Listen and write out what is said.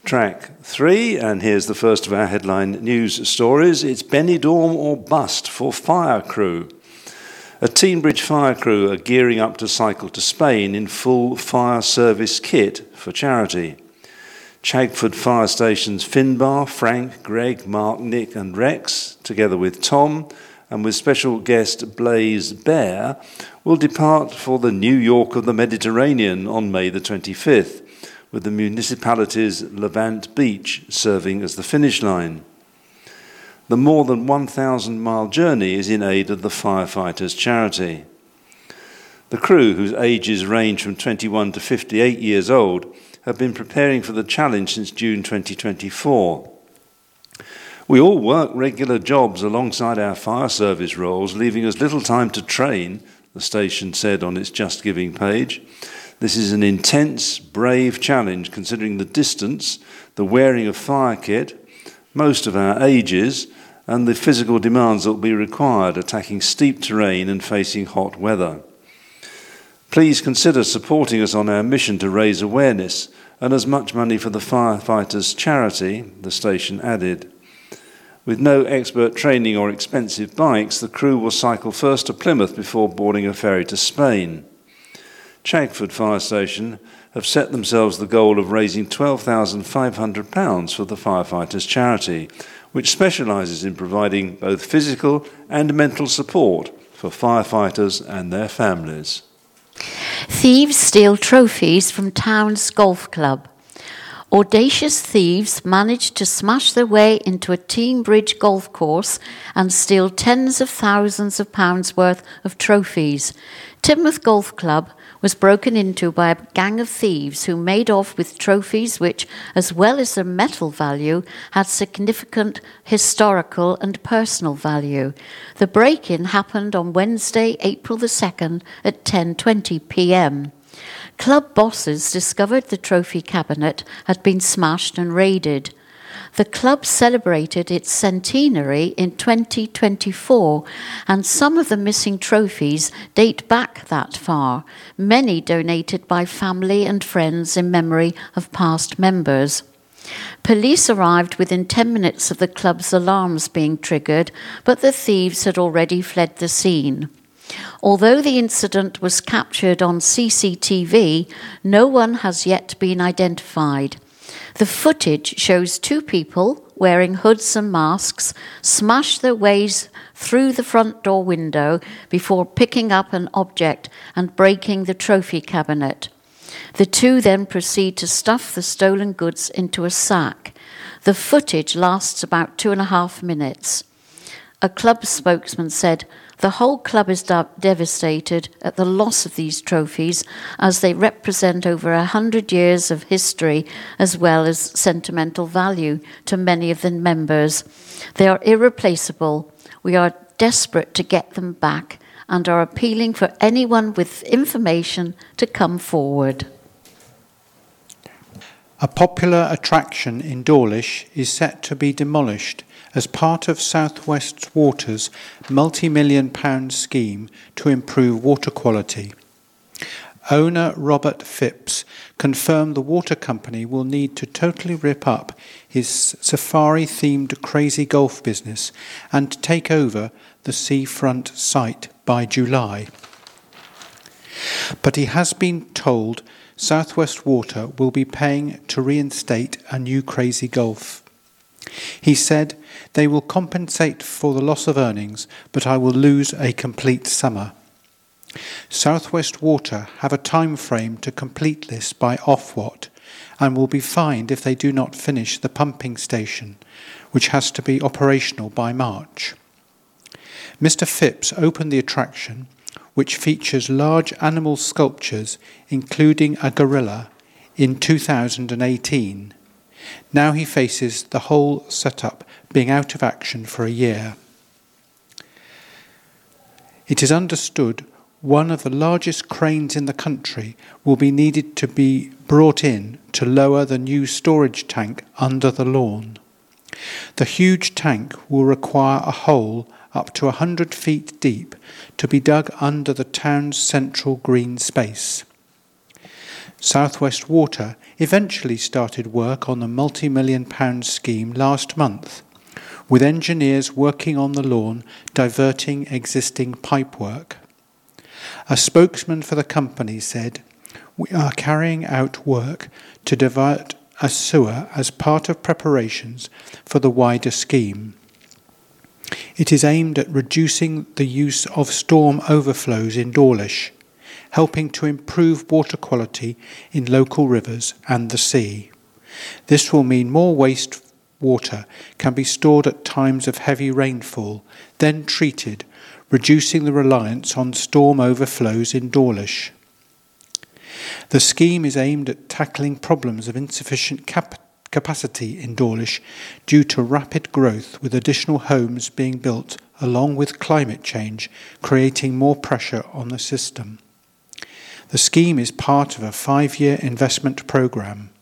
Track 3, and here's the first of our headline news stories. It's Benidorm or bust for fire crew. A Teignbridge fire crew are gearing up to cycle to Spain in full fire service kit for charity. Chagford Fire Station's Finbar, Frank, Greg, Mark, Nick and Rex, together with Tom and with special guest Blaze Bear, will depart for the New York of the Mediterranean on May the 25th, with the municipality's Levant Beach serving as the finish line. The more than 1,000-mile journey is in aid of the firefighters' charity. The crew, whose ages range from 21 to 58 years old, have been preparing for the challenge since June 2024. We all work regular jobs alongside our fire service roles, leaving us little time to train, the station said on its Just Giving page. This is an intense, brave challenge considering the distance, the wearing of fire kit, most of our ages, and the physical demands that will be required, attacking steep terrain and facing hot weather. Please consider supporting us on our mission to raise awareness and as much money for the firefighters' charity, the station added. With no expert training or expensive bikes, the crew will cycle first to Plymouth before boarding a ferry to Spain. Chagford Fire Station have set themselves the goal of raising £12,500 for the firefighters' charity, which specialises in providing both physical and mental support for firefighters and their families. Thieves steal trophies from town's golf club. Audacious thieves managed to smash their way into a Teignbridge golf course and steal tens of thousands of pounds worth of trophies. Teignmouth Golf Club was broken into by a gang of thieves who made off with trophies which, as well as their metal value, had significant historical and personal value. The break-in happened on Wednesday, April the 2nd at 10:20 p.m. Club bosses discovered the trophy cabinet had been smashed and raided. The club celebrated its centenary in 2024, and some of the missing trophies date back that far, many donated by family and friends in memory of past members. Police arrived within 10 minutes of the club's alarms being triggered, but the thieves had already fled the scene. Although the incident was captured on CCTV, no one has yet been identified. The footage shows two people wearing hoods and masks smash their ways through the front door window before picking up an object and breaking the trophy cabinet. The two then proceed to stuff the stolen goods into a sack. The footage lasts about 2.5 minutes. A club spokesman said, "The whole club is devastated at the loss of these trophies as they represent over 100 years of history as well as sentimental value to many of the members. They are irreplaceable. We are desperate to get them back and are appealing for anyone with information to come forward." A popular attraction in Dawlish is set to be demolished as part of South West Water's multi-million-pound scheme to improve water quality. Owner Robert Phipps confirmed the water company will need to totally rip up his safari-themed crazy golf business and take over the seafront site by July. But he has been told South West Water will be paying to reinstate a new crazy golf. He said, "They will compensate for the loss of earnings, but I will lose a complete summer." South West Water have a time frame to complete this by Ofwat and will be fined if they do not finish the pumping station, which has to be operational by March. Mr. Phipps opened the attraction, which features large animal sculptures, including a gorilla, in 2018. Now he faces the whole setup being out of action for a year. It is understood one of the largest cranes in the country will be needed to be brought in to lower the new storage tank under the lawn. The huge tank will require a hole up to 100 feet deep to be dug under the town's central green space. South West Water eventually started work on the multi-million-pound scheme last month, with engineers working on the lawn diverting existing pipework. A spokesman for the company said, "We are carrying out work to divert a sewer as part of preparations for the wider scheme. It is aimed at reducing the use of storm overflows in Dawlish, helping to improve water quality in local rivers and the sea. This will mean more waste water can be stored at times of heavy rainfall, then treated, reducing the reliance on storm overflows in Dawlish. The scheme is aimed at tackling problems of insufficient capacity in Dawlish due to rapid growth, with additional homes being built along with climate change creating more pressure on the system. The scheme is part of a 5-year investment programme.